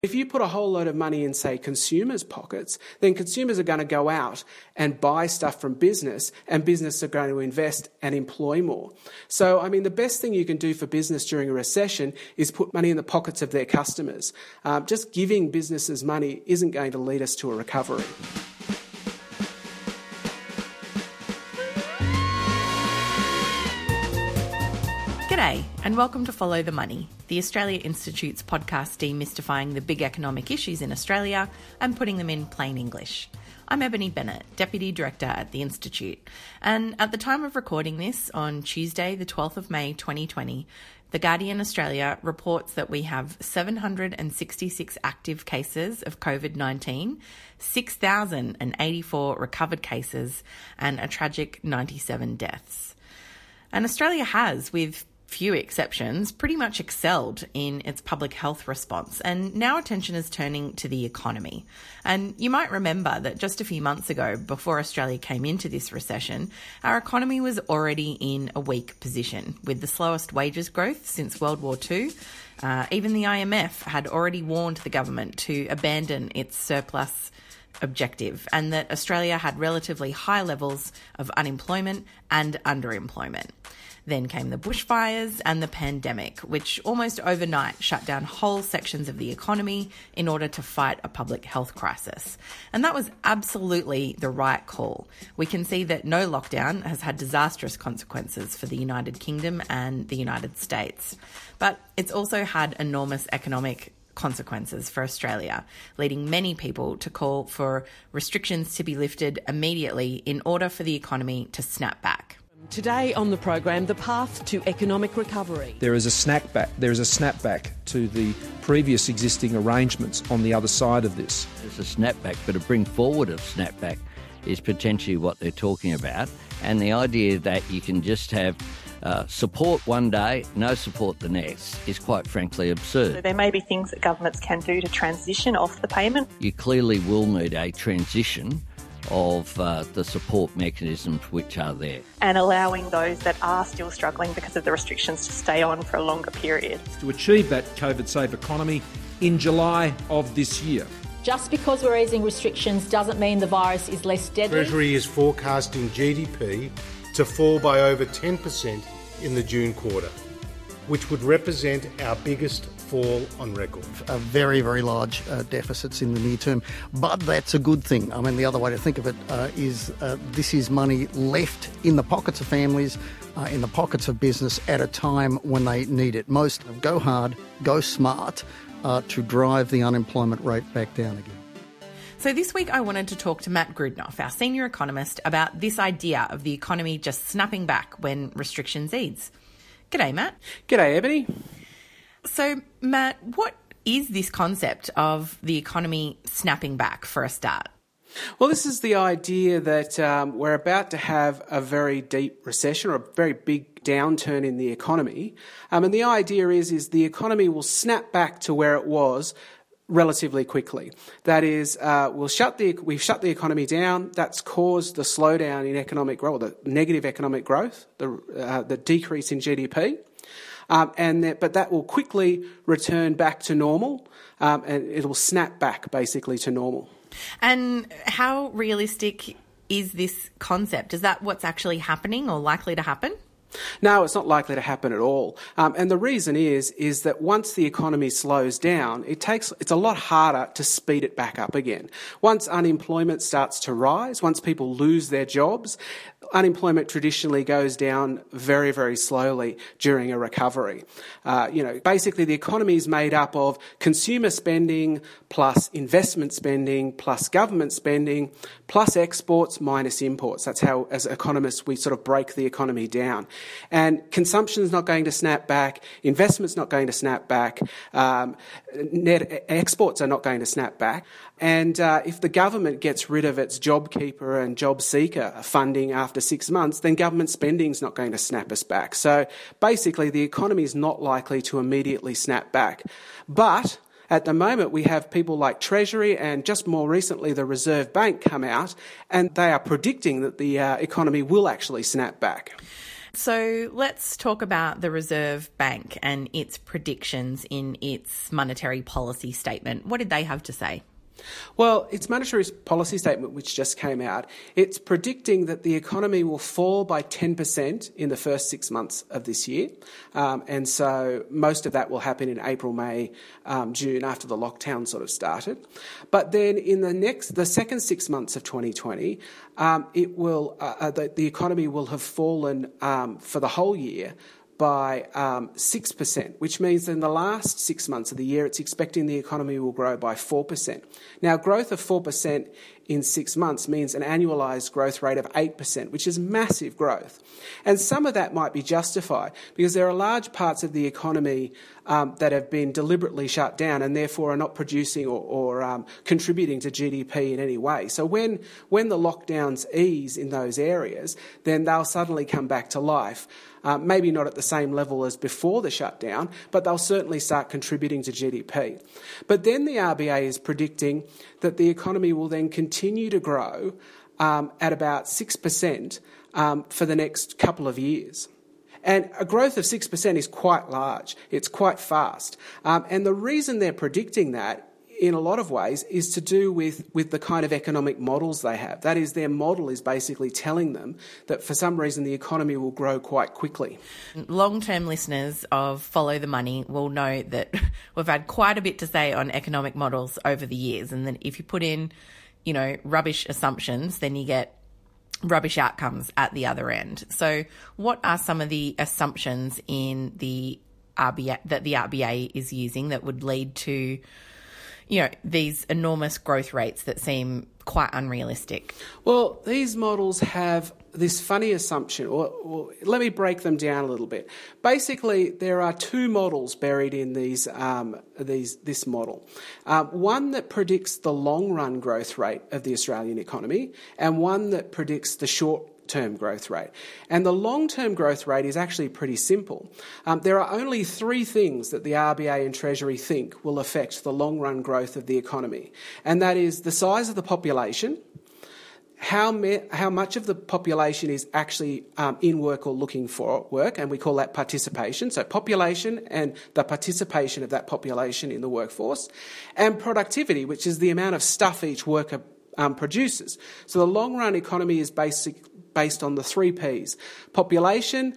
If you put a whole load of money in, say, consumers' pockets, then consumers are going to go out and buy stuff from business, and business are going to invest and employ more. So, I mean, the best thing you can do for business during a recession is put money in the pockets of their customers. Just giving businesses money isn't going to lead us to a recovery. G'day, and welcome to Follow the Money, the Australia Institute's podcast demystifying the big economic issues in Australia and putting them in plain English. I'm Ebony Bennett, Deputy Director at the Institute, and at the time of recording this, on Tuesday the 12th of May 2020, The Guardian Australia reports that we have 766 active cases of COVID-19, 6,084 recovered cases, and a tragic 97 deaths. And Australia has, with few exceptions, pretty much excelled in its public health response, and now attention is turning to the economy. And you might remember that just a few months ago, before Australia came into this recession, our economy was already in a weak position, with the slowest wages growth since World War II. Even the IMF had already warned the government to abandon its surplus objective, and that Australia had relatively high levels of unemployment and underemployment. Then came the bushfires and the pandemic, which almost overnight shut down whole sections of the economy in order to fight a public health crisis. And that was absolutely the right call. We can see that no lockdown has had disastrous consequences for the United Kingdom and the United States. But it's also had enormous economic consequences for Australia, leading many people to call for restrictions to be lifted immediately in order for the economy to snap back. Today on the program, the path to economic recovery. There is a snapback to the previous existing arrangements on the other side of this. There's a snapback, but a bring forward of snapback is potentially what they're talking about. And the idea that you can just have support one day, no support the next, is quite frankly absurd. So there may be things that governments can do to transition off the payment. You clearly will need a transition of the support mechanisms which are there. And allowing those that are still struggling because of the restrictions to stay on for a longer period. To achieve that COVID-safe economy in July of this year. Just because we're easing restrictions doesn't mean the virus is less deadly. Treasury is forecasting GDP to fall by over 10% in the June quarter, which would represent our biggest fall on record. Very, very large deficits in the near term, but that's a good thing. I mean, the other way to think of it is this is money left in the pockets of families, in the pockets of business at a time when they need it most. Go hard, go smart to drive the unemployment rate back down again. So this week I wanted to talk to Matt Grudnoff, our senior economist, about this idea of the economy just snapping back when restrictions ease. G'day, Matt. G'day, Ebony. So, Matt, what is this concept of the economy snapping back for a start? Well, this is the idea that we're about to have a very deep recession or a very big downturn in the economy. And the idea is the economy will snap back to where it was relatively quickly. That is, we've shut the economy down. That's caused the slowdown in economic growth, the negative economic growth, the decrease in GDP. But that will quickly return back to normal, and it'll snap back basically to normal. And how realistic is this concept? Is that what's actually happening or likely to happen? No, it's not likely to happen at all. And the reason is that once the economy slows down, it's a lot harder to speed it back up again. Once unemployment starts to rise, once people lose their jobs, unemployment traditionally goes down very, very slowly during a recovery. Basically the economy is made up of consumer spending plus investment spending plus government spending plus exports minus imports. That's how, as economists, we sort of break the economy down. And consumption's not going to snap back, investment's not going to snap back, net exports are not going to snap back. And if the government gets rid of its JobKeeper and JobSeeker funding after 6 months, then government spending's not going to snap us back. So basically the economy is not likely to immediately snap back. But at the moment, we have people like Treasury and just more recently the Reserve Bank come out, and they are predicting that the economy will actually snap back. So let's talk about the Reserve Bank and its predictions in its monetary policy statement. What did they have to say? Well, its monetary policy statement, which just came out, it's predicting that the economy will fall by 10% in the first 6 months of this year. And so most of that will happen in April, May, June, after the lockdown sort of started. But then in the second 6 months of 2020, the economy will have fallen for the whole year by 6%, which means in the last 6 months of the year, it's expecting the economy will grow by 4%. Now, growth of 4% in 6 months means an annualised growth rate of 8%, which is massive growth. And some of that might be justified because there are large parts of the economy that have been deliberately shut down and therefore are not producing or contributing to GDP in any way. So when the lockdowns ease in those areas, then they'll suddenly come back to life. Maybe not at the same level as before the shutdown, but they'll certainly start contributing to GDP. But then the RBA is predicting that the economy will then continue to grow at about 6% for the next couple of years. And a growth of 6% is quite large. It's quite fast. And the reason they're predicting that in a lot of ways is to do with the kind of economic models they have. That is, their model is basically telling them that for some reason the economy will grow quite quickly. Long-term listeners of Follow the Money will know that we've had quite a bit to say on economic models over the years, and then if you put in, rubbish assumptions, then you get rubbish outcomes at the other end. So what are some of the assumptions in the RBA that the RBA is using that would lead to these enormous growth rates that seem quite unrealistic? Well, these models have this funny assumption, or let me break them down a little bit. Basically, there are two models buried in this model. One that predicts the long-run growth rate of the Australian economy and one that predicts the short-term growth rate. And the long-term growth rate is actually pretty simple. There are only three things that the RBA and Treasury think will affect the long-run growth of the economy, and that is the size of the population, how much of the population is actually in work or looking for work, and we call that participation. So population and the participation of that population in the workforce, and productivity, which is the amount of stuff each worker produces. So the long-run economy is based on the three Ps: population,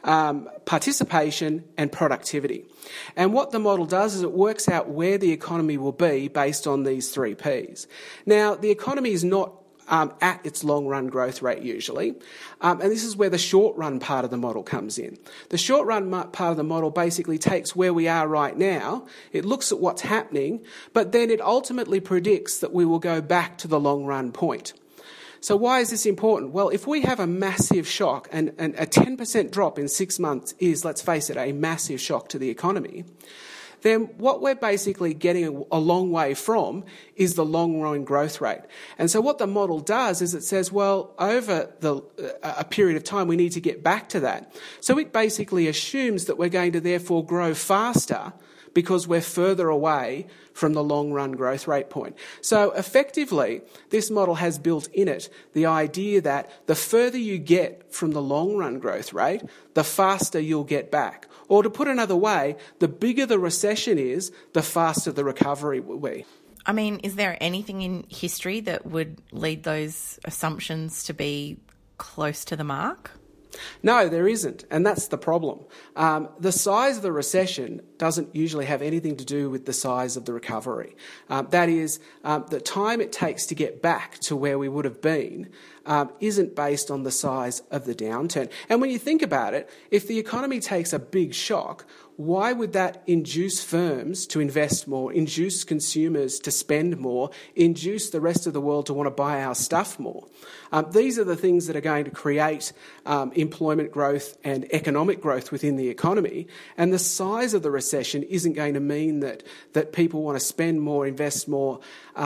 participation and productivity. And what the model does is it works out where the economy will be based on these three Ps. Now, the economy is not at its long-run growth rate usually, and this is where the short-run part of the model comes in. The short-run part of the model basically takes where we are right now, it looks at what's happening, but then it ultimately predicts that we will go back to the long-run point. So why is this important? Well, if we have a massive shock, and a 10% drop in 6 months is, let's face it, a massive shock to the economy, then what we're basically getting a long way from is the long-run growth rate. And so what the model does is it says, well, over a period of time, we need to get back to that. So it basically assumes that we're going to therefore grow faster because we're further away from the long-run growth rate point. So effectively, this model has built in it the idea that the further you get from the long-run growth rate, the faster you'll get back. Or to put another way, the bigger the recession is, the faster the recovery will be. I mean, is there anything in history that would lead those assumptions to be close to the mark? No, there isn't, and that's the problem. The size of the recession doesn't usually have anything to do with the size of the recovery. That is, the time it takes to get back to where we would have been isn't based on the size of the downturn. And when you think about it, if the economy takes a big shock, why would that induce firms to invest more, induce consumers to spend more, induce the rest of the world to want to buy our stuff more? These are the things that are going to create employment growth and economic growth within the economy. And the size of the recession isn't going to mean that people want to spend more, invest more,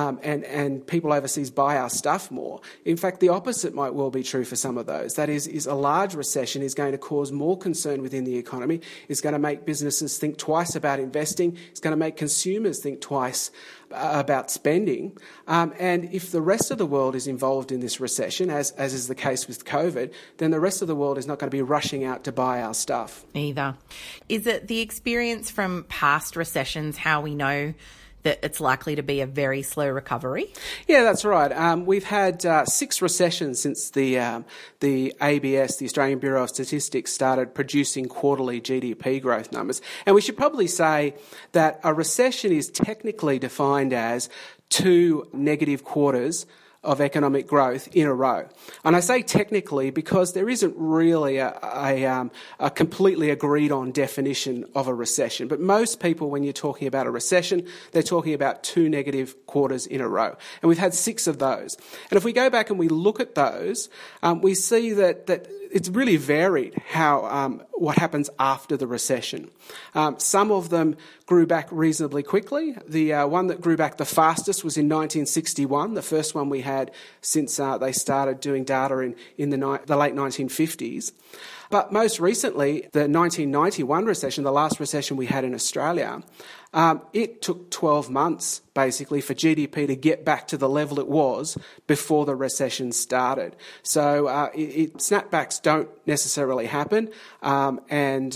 and people overseas buy our stuff more. In fact, the opposite might well be true for some of those. That is a large recession is going to cause more concern within the economy, is going to make business businesses think twice about investing. It's going to make consumers think twice about spending. And if the rest of the world is involved in this recession, as is the case with COVID, then the rest of the world is not going to be rushing out to buy our stuff. Either. Is it the experience from past recessions how we know that it's likely to be a very slow recovery? Yeah, that's right. We've had 6 recessions since the ABS, the Australian Bureau of Statistics, started producing quarterly GDP growth numbers. And we should probably say that a recession is technically defined as 2 negative quarters of economic growth in a row. And I say technically because there isn't really a completely agreed on definition of a recession. But most people, when you're talking about a recession, they're talking about 2 negative quarters in a row. And we've had 6 of those. And if we go back and we look at those, we see that it's really varied how what happens after the recession. Some of them grew back reasonably quickly. The one that grew back the fastest was in 1961, the first one we had since they started doing data in the late 1950s. But most recently, the 1991 recession, the last recession we had in Australia, it took 12 months, basically, for GDP to get back to the level it was before the recession started. So snapbacks don't necessarily happen, and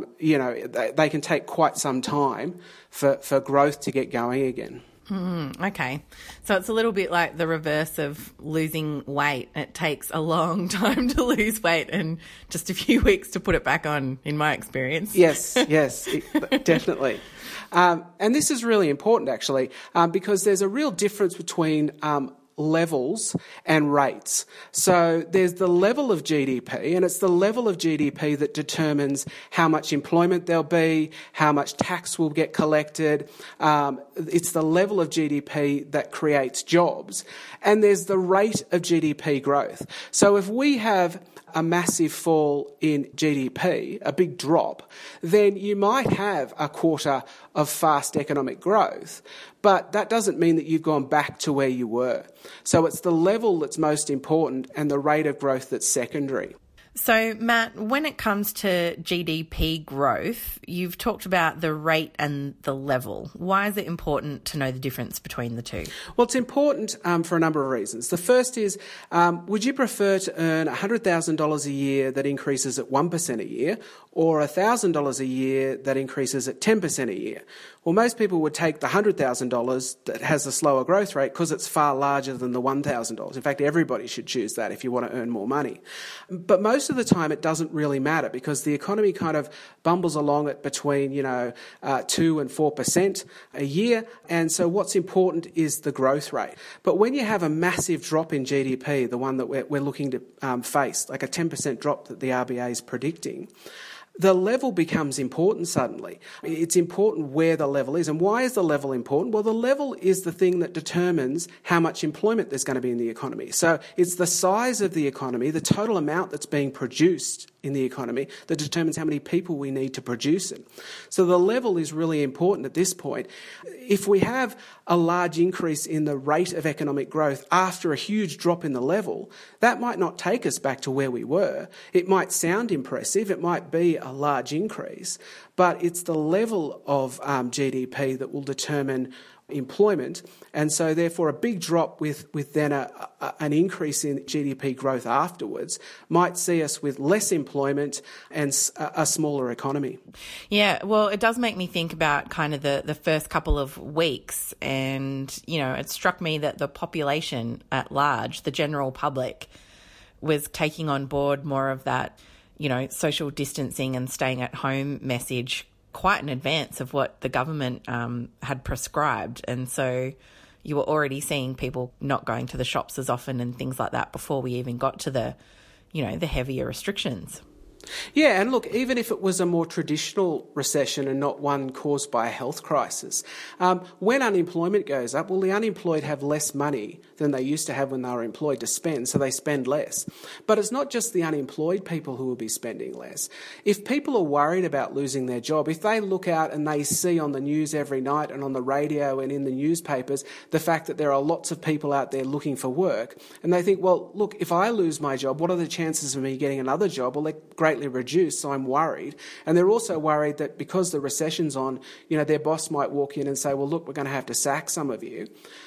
they can take quite some time for growth to get going again. Okay. So it's a little bit like the reverse of losing weight. It takes a long time to lose weight and just a few weeks to put it back on, in my experience. Yes, definitely. And this is really important, actually, because there's a real difference between levels and rates. So there's the level of GDP, and it's the level of GDP that determines how much employment there'll be, how much tax will get collected. It's the level of GDP that creates jobs. And there's the rate of GDP growth. So if we have a massive fall in GDP, a big drop, then you might have a quarter of fast economic growth, but that doesn't mean that you've gone back to where you were. So it's the level that's most important and the rate of growth that's secondary. So, Matt, when it comes to GDP growth, you've talked about the rate and the level. Why is it important to know the difference between the two? Well, it's important for a number of reasons. The first is, would you prefer to earn $100,000 a year that increases at 1% a year, or $1,000 a year that increases at 10% a year? Well, most people would take the $100,000 that has a slower growth rate because it's far larger than the $1,000. In fact, everybody should choose that if you want to earn more money. But most of the time it doesn't really matter because the economy kind of bumbles along at between 2 and 4% a year. And so what's important is the growth rate. But when you have a massive drop in GDP, the one that we're looking to face, like a 10% drop that the RBA is predicting, the level becomes important suddenly. It's important where the level is. And why is the level important? Well, the level is the thing that determines how much employment there's going to be in the economy. So it's the size of the economy, the total amount that's being produced in the economy that determines how many people we need to produce it. So the level is really important at this point. If we have a large increase in the rate of economic growth after a huge drop in the level, that might not take us back to where we were. It might sound impressive, it might be a large increase, but it's the level of GDP that will determine employment, and so therefore a big drop with then an increase in GDP growth afterwards might see us with less employment and a smaller economy. Yeah, well, it does make me think about kind of the first couple of weeks, and it struck me that the population at large, the general public, was taking on board more of that social distancing and staying at home message quite in advance of what the government had prescribed. And so you were already seeing people not going to the shops as often and things like that before we even got to the heavier restrictions. Yeah, and look, even if it was a more traditional recession and not one caused by a health crisis, when unemployment goes up, well, the unemployed have less money than they used to have when they were employed to spend, so they spend less. But it's not just the unemployed people who will be spending less. If people are worried about losing their job, if they look out and they see on the news every night and on the radio and in the newspapers the fact that there are lots of people out there looking for work, and they think, well, look, if I lose my job, what are the chances of me getting another job? Well, they're great greatly reduced, so I'm worried. And they're also worried that because the recession's on, their boss might walk in and say, well, look, we're going to have to sack some of you.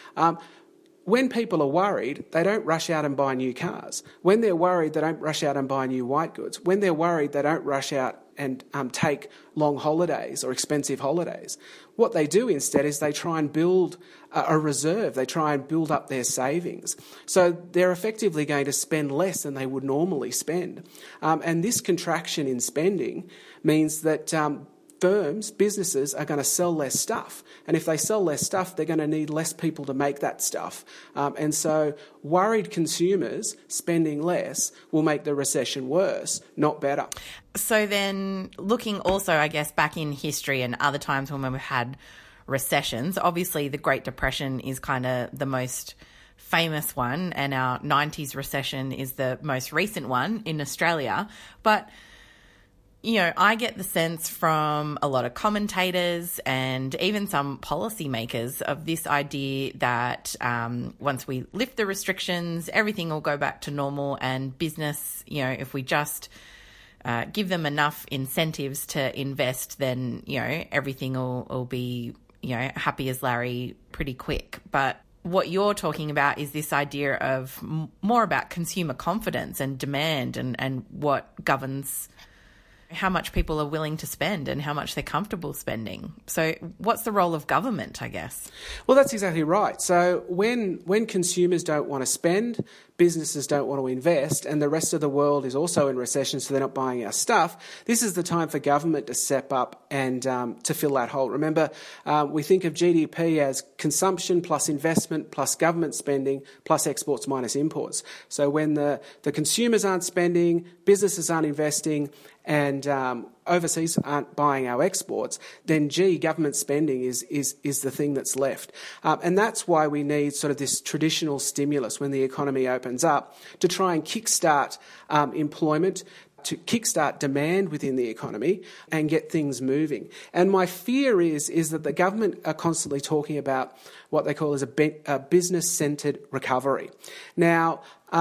When people are worried, they don't rush out and buy new cars. When they're worried, they don't rush out and buy new white goods. When they're worried, they don't rush out and take long holidays or expensive holidays. What they do instead is they try and build a reserve. They try and build up their savings. So they're effectively going to spend less than they would normally spend. And this contraction in spending means that firms, businesses are going to sell less stuff. And if they sell less stuff, they're going to need less people to make that stuff. And so worried consumers spending less will make the recession worse, not better. So then looking also, I guess, back in history and other times when we've had recessions, obviously the Great Depression is kind of the most famous one, and our 90s recession is the most recent one in Australia. But I get the sense from a lot of commentators and even some policymakers of this idea that once we lift the restrictions, everything will go back to normal, and business, if we just give them enough incentives to invest, then, everything will be, happy as Larry pretty quick. But what you're talking about is this idea of more about consumer confidence and demand and what governs how much people are willing to spend and how much they're comfortable spending. So what's the role of government, I guess? Well, that's exactly right. So when consumers don't want to spend, businesses don't want to invest, and the rest of the world is also in recession, so they're not buying our stuff, this is the time for government to step up and to fill that hole. Remember, we think of GDP as consumption plus investment plus government spending plus exports minus imports. So when the consumers aren't spending, businesses aren't investing, and overseas aren't buying our exports, then government spending is the thing that's left. And that's why we need sort of this traditional stimulus when the economy opens up to try and kickstart employment, to kickstart demand within the economy and get things moving. And my fear is that the government are constantly talking about what they call as a business-centred recovery. Now,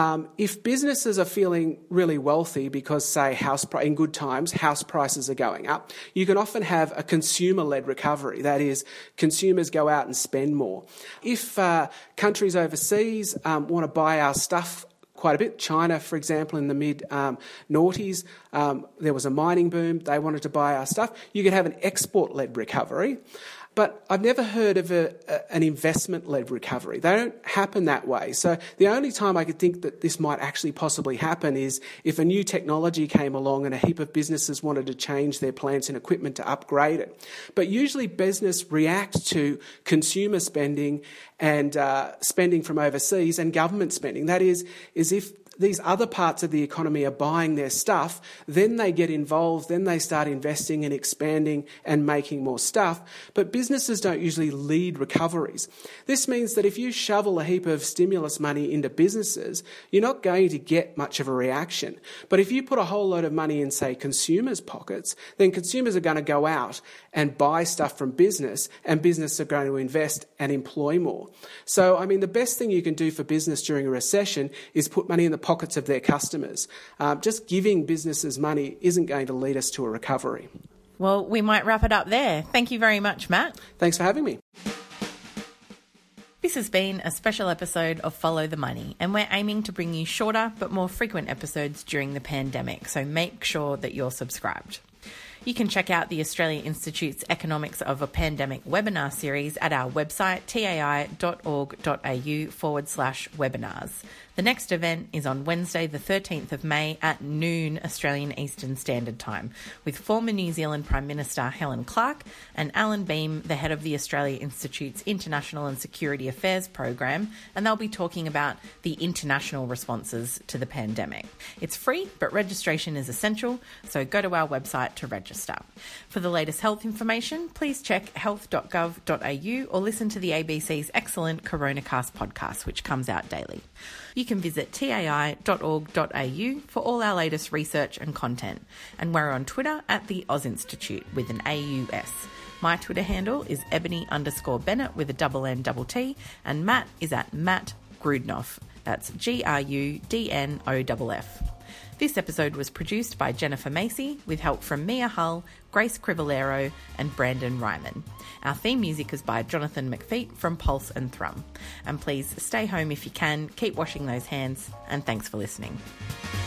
if businesses are feeling really wealthy because, say, in good times, house prices are going up, you can often have a consumer-led recovery. That is, consumers go out and spend more. If countries overseas want to buy our stuff quite a bit, China, for example, in the mid-noughties, there was a mining boom. They wanted to buy our stuff. You could have an export-led recovery. But I've never heard of an investment-led recovery. They don't happen that way. So the only time I could think that this might actually possibly happen is if a new technology came along and a heap of businesses wanted to change their plants and equipment to upgrade it. But usually business reacts to consumer spending and spending from overseas and government spending. That is if these other parts of the economy are buying their stuff, then they get involved, then they start investing and expanding and making more stuff. But businesses don't usually lead recoveries. This means that if you shovel a heap of stimulus money into businesses, you're not going to get much of a reaction. But if you put a whole load of money in, say, consumers' pockets, then consumers are going to go out and buy stuff from business, and business are going to invest and employ more. So, I mean, the best thing you can do for business during a recession is put money in the pockets of their customers. Just giving businesses money isn't going to lead us to a recovery. Well, we might wrap it up there. Thank you very much, Matt. Thanks for having me. This has been a special episode of Follow the Money, and we're aiming to bring you shorter but more frequent episodes during the pandemic, so make sure that you're subscribed. You can check out the Australia Institute's Economics of a Pandemic webinar series at our website, tai.org.au/webinars. The next event is on Wednesday, the 13th of May at noon Australian Eastern Standard Time, with former New Zealand Prime Minister Helen Clark and Alan Beam, the head of the Australia Institute's International and Security Affairs program, and they'll be talking about the international responses to the pandemic. It's free, but registration is essential, so go to our website to register. For the latest health information, please check health.gov.au or listen to the ABC's excellent Coronacast podcast, which comes out daily. You can visit tai.org.au for all our latest research and content. And we're on Twitter at the Oz Institute with an AUS. My Twitter handle is Ebony_Bennett with a double N double T, and Matt is at Matt Grudnoff. That's GRUDNOFF. This episode was produced by Jennifer Macy with help from Mia Hull, Grace Crivellero and Brandon Ryman. Our theme music is by Jonathan McFeet from Pulse and Thrum. And please stay home if you can, keep washing those hands, and thanks for listening.